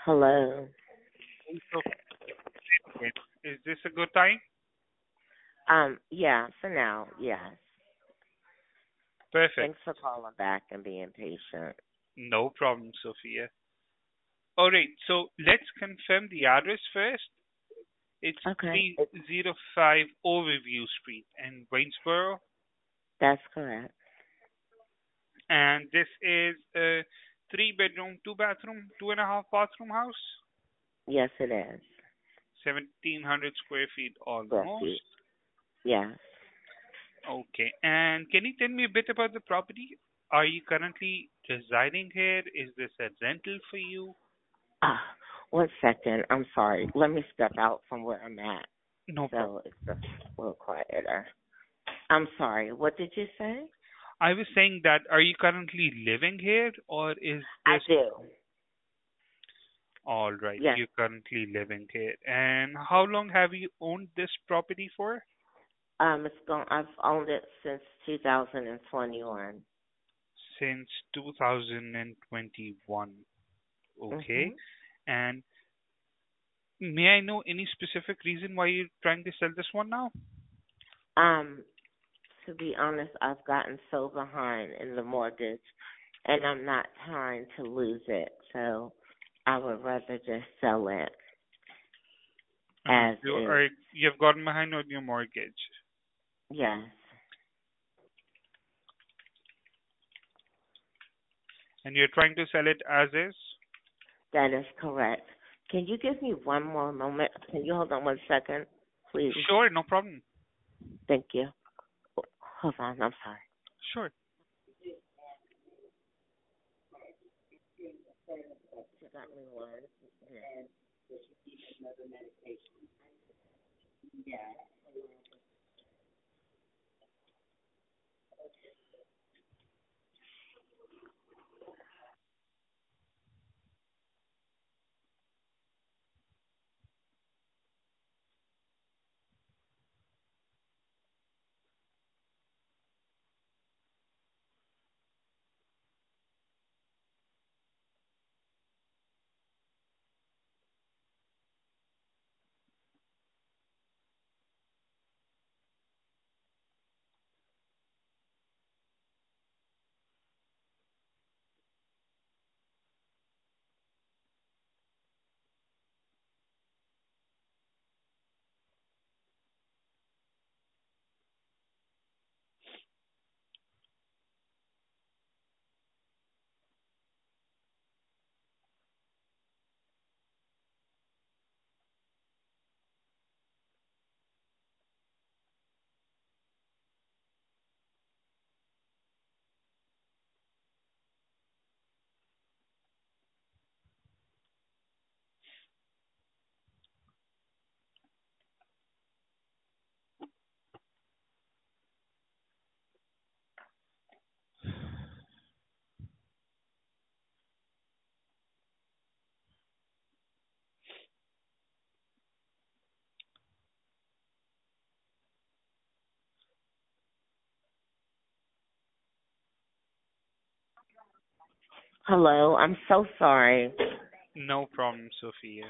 Hello. So, is this a good time? Yeah, for now, yes. Perfect. Thanks for calling back and being patient. No problem, Sophia. All right, so let's confirm the address first. It's Okay. 305 Overview Street in Waynesboro, That's correct. and this is a three-bedroom, two-bathroom, two and a half bathroom house, Yes, it is. 1,700 square feet Square feet. almost. Yes. Okay, and can you tell me a bit about the property? Are you currently residing here? Is this a rental for you? Ah, 1 second. I'm sorry. Let me step out from where I'm at No problem. so it's a little quieter. I'm sorry. What did you say? I was saying that are you currently living here or is I this do. all right? Yes. You're currently living here. And how long have you owned this property for? I've owned it since 2021. Since 2021. Okay. Mhm. And may I know any specific reason why you're trying to sell this one now? Um, to be honest, I've gotten so behind in the mortgage and I'm not trying to lose it. So I would rather just sell it as is. You've gotten behind on your mortgage Yes, and you're trying to sell it as is? that is correct. Can you give me one more moment? Can you hold on 1 second, please? Sure, no problem. Thank you. Hold on, I'm sorry. Sure. She got me one. Yeah. Hello, I'm so sorry. No problem, Sophia.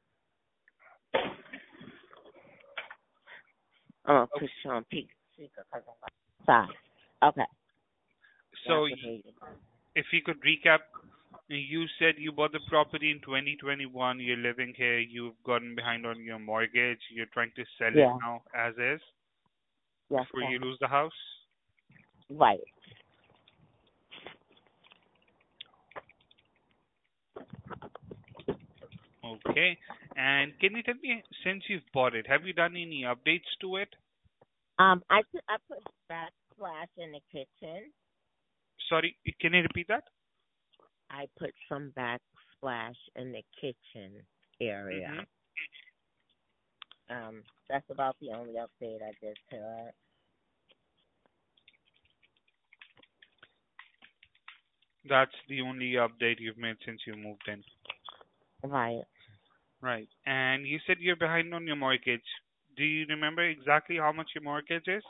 I'm gonna put you on peak speaker because I'm outside. Okay, now I So can hear you. if you could recap, you said you bought the property in 2021, you're living here, you've gotten behind on your mortgage, you're trying to sell it Yeah, now as is yes, before sir. you lose the house. Right. Okay. And can you tell me, since you've bought it, have you done any updates to it? I put backsplash in the kitchen. Sorry, can you repeat that? I put some backsplash in the kitchen area. Mm-hmm. That's about the only update I did to it. That's the only update you've made since you moved in. Right. Right. And you said you're behind on your mortgage. Do you remember exactly how much your mortgage is?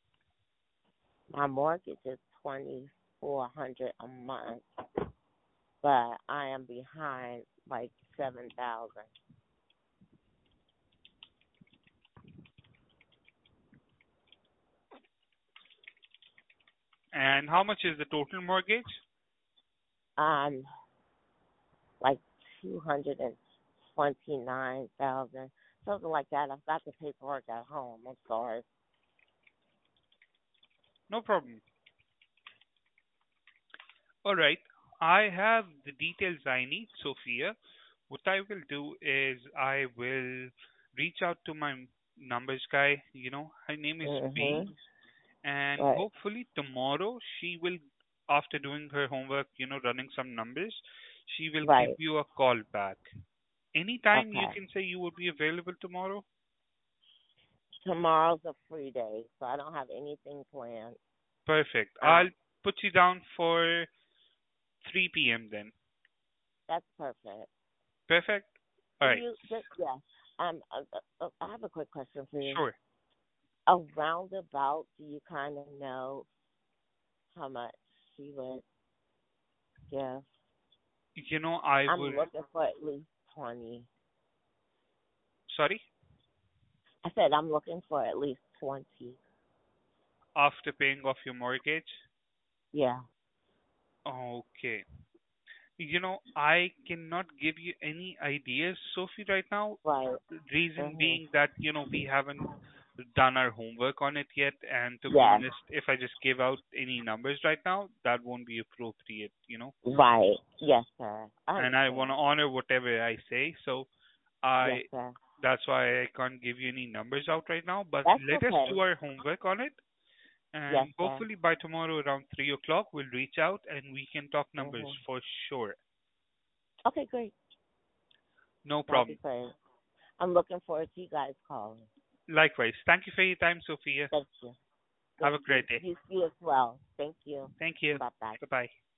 My mortgage is $2,400 a month. but I am behind like 7,000. And how much is the total mortgage? Um, like 229,000, something like that. I've got the paperwork at home. I'm sorry. No problem. All right. I have the details I need, Sophia. What I will do is I will reach out to my numbers guy. Her name is B, Mhm. and Right. hopefully tomorrow she will, after doing her homework, running some numbers, she will give Right. you a call back. Anytime you Okay. can say you will be available tomorrow. Tomorrow's a free day, so I don't have anything planned. Perfect. Um, I'll put you down for 3 p.m. then. that's perfect. Perfect. All Do right. you just yeah? I have a quick question for you. Sure. Around about, do you kind of know how much she would give? I I'm would. looking for at least 20. Sorry. I said I'm looking for at least 20. After paying off your mortgage. Yeah. Okay. I cannot give you any ideas, Sophie, right now. Right. Reason Mhm. being that, we haven't done our homework on it yet. And to be Yes. honest, if I just give out any numbers right now, that won't be appropriate. Right. Yes, sir. I And I want to understand. honor whatever I say. So Yes, I, sir. that's why I can't give you any numbers out right now. But That's let us okay. do our homework on it. Yes, And sir. hopefully by tomorrow around 3 o'clock, we'll reach out and we can talk numbers Mhm. for sure. Okay, great. No That'd be problem. great. I'm looking forward to you guys calling. Likewise. Thank you for your time, Sophia. Thank you. Have a Thank you. great day. You as well. Thank you. Thank you. Bye bye. Bye bye.